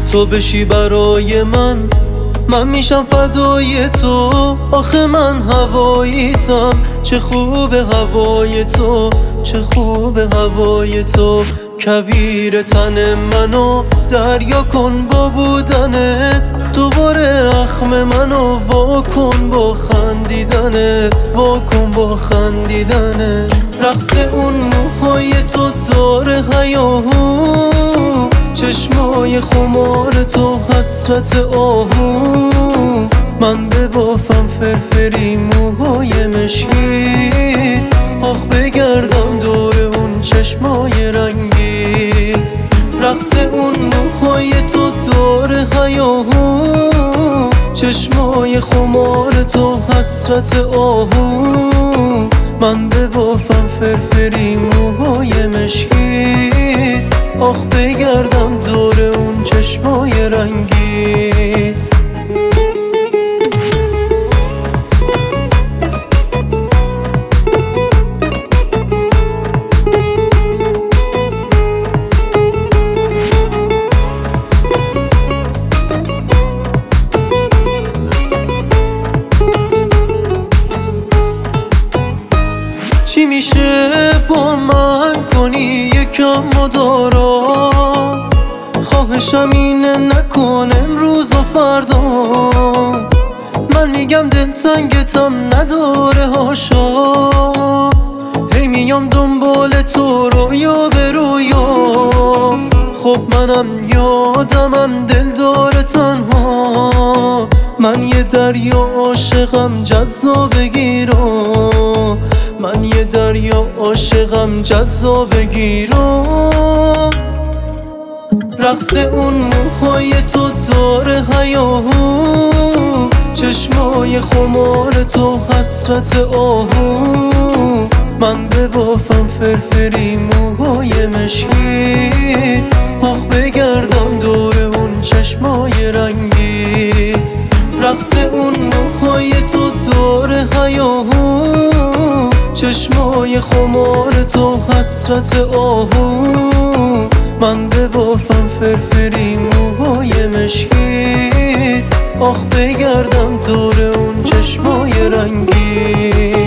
تو بشی برای من میشم فدای تو. آخه من هواییتم، چه خوب هوای تو، چه خوب هوای تو. کویر تن منو دریا کن با بودنت، دوباره اخم منو وا کن با خندیدنت، وا کن با خندیدنت. رقص اون موهای تو داره هیاهو، چشمای خمار تو حسرت آهو. من ببافم فرفری موهای مشکیت، آخ بگردم دور اون چشمای رنگی. رقص اون موهای تو داره هیاهو، چشمای خمار تو حسرت آهو. من ببافم فرفری موهای مشکیت، آخ بگردم دور اون چشمای رنگیت. چی میشه با من کنی یکم مدارا؟ خواهشم اینه نکن امروز و فردا. من میگم دلتنگتم نداره هاشا، هی میام دنبال تو رویا به رویا. خب منم یادمم دلدار تنها، من یه دریا عاشقم جذاب گیرا، من یه دریا عاشقم جذاب گیرا. رقص اون موهای تو داره هیاهو، چشمای خمار تو حسرت آهو. من ببافم فرفری موهای مشکیت، آخ بگردم دور اون چشمای رنگی. رقص اون موهای تو داره هیاهو، چشمای خمار تو حسرت آهو. من ببافم فرفری موهای مشکیت، آخ بگردم دور اون چشمای رنگی.